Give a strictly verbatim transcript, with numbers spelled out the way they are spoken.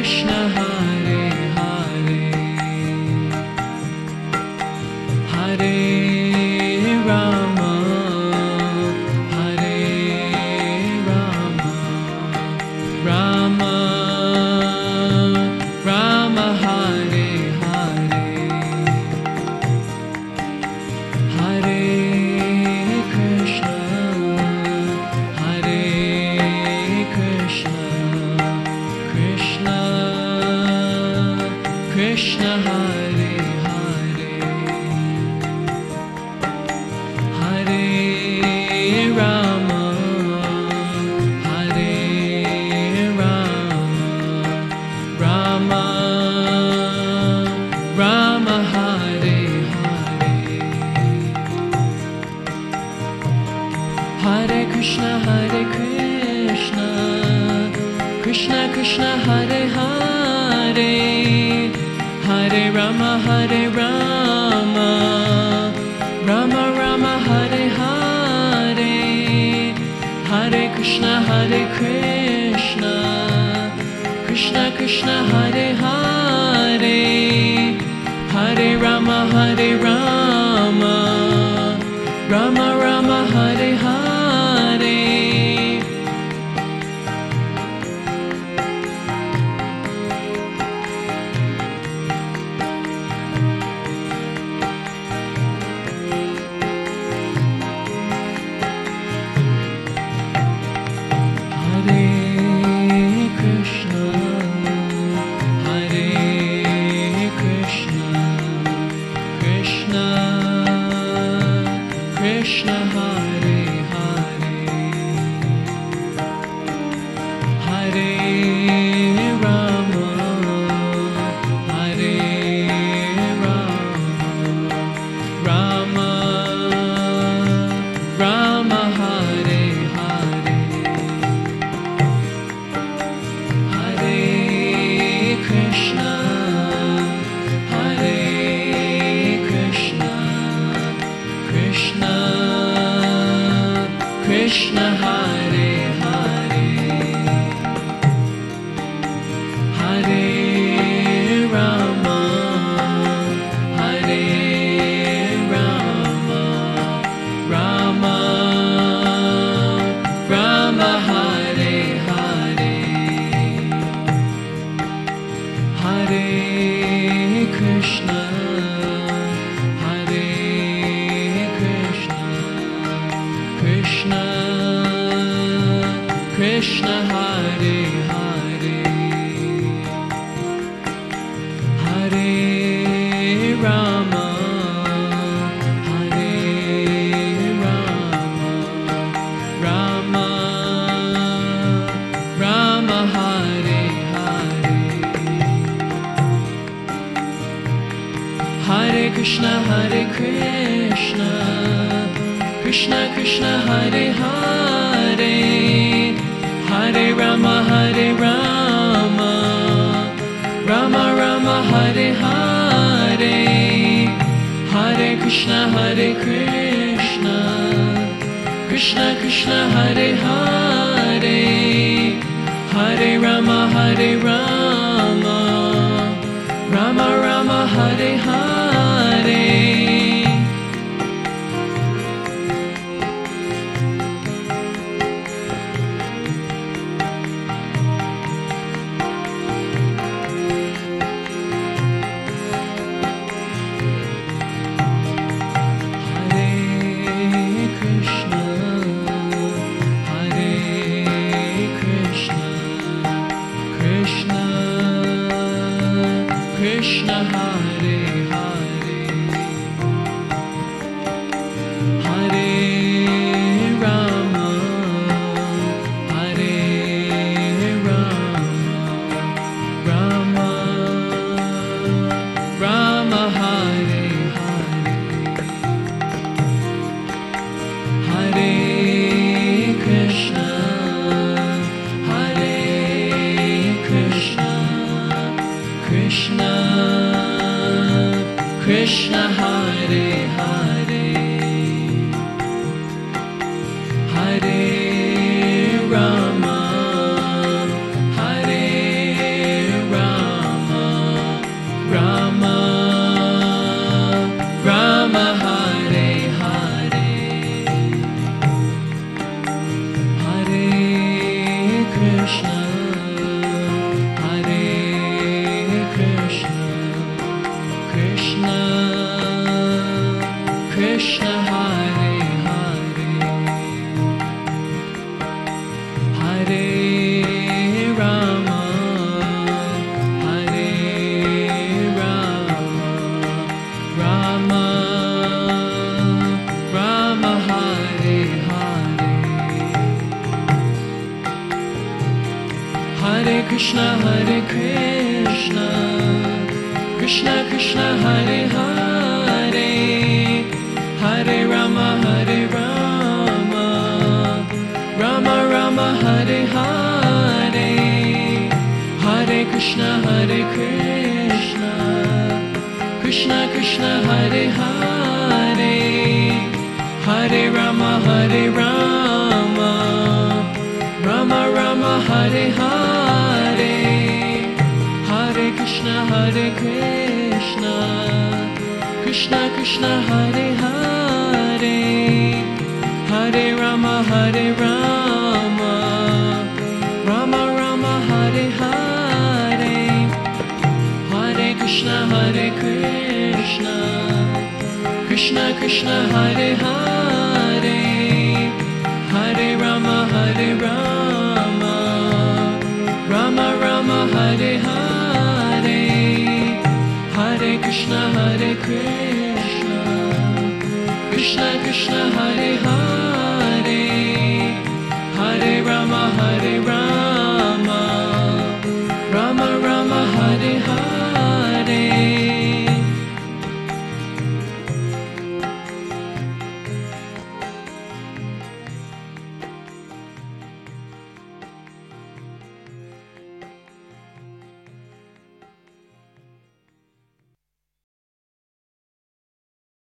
Krishna Hare Hare Hare Rama Hare Rama Rama Rama Hare Hare Hare Krishna Hare Krishna Krishna Krishna Hare Hare Hare Rama Hare Rama Rama Rama Hare Hare Hare Krishna Hare Krishna Krishna Krishna Hare Hare Hare Rama Hare Rama Rama Rama Hare Hare Hare Krishna Hare Krishna Krishna Krishna Hare Hare Hare Rama Hare Rama Rama Rama Hare Hare Krishna Hare Hare Hare Rama Hare Rama Rama Rama Hare Hare Hare Krishna Hare Krishna Krishna Krishna Hare Hare Hare Rama Hare Rama Rama Rama Hare Hare Hare Krishna Hare Krishna Krishna Krishna Hare Hare Hare Rama Hare Rama Rama Rama Hare Hare Hare Krishna Hare Krishna Krishna Krishna Hare Hare Hare Rama Hare Rama Rama Rama Hare Hare Hare Krishna Hare Krishna Krishna Krishna Hare Hare Hare Rama Hare Rama Rama Rama Hare Hare Krishna Hare Hare Hare Rama Hare Rama Rama Rama Hare Hare Hare Krishna Hare Krishna Krishna Krishna Hare Hare Hare Rama Hare Krishna, Hare Krishna, Krishna Krishna, Hare Hare, Hare Rama, Hare Rama, Rama Rama, Hare Hare, Hare Krishna, Hare Krishna, Krishna Krishna, Hare Hare, Hare Rama, Hare Rama, Rama Rama, Hare Hare, Hare Krishna, Hare Krishna, Krishna Krishna, Hare Hare, Hare Rama, Hare Rama, Rama Rama, Hare Hare, Hare Krishna, Hare Krishna, Krishna Krishna, Hare Hare, Hare Rama, Hare Rama, Rama Rama, Hare Hare, Hare Krishna, Hare Krishna, Krishna Krishna, Hare Hare, Hare Rama, Hare Rama.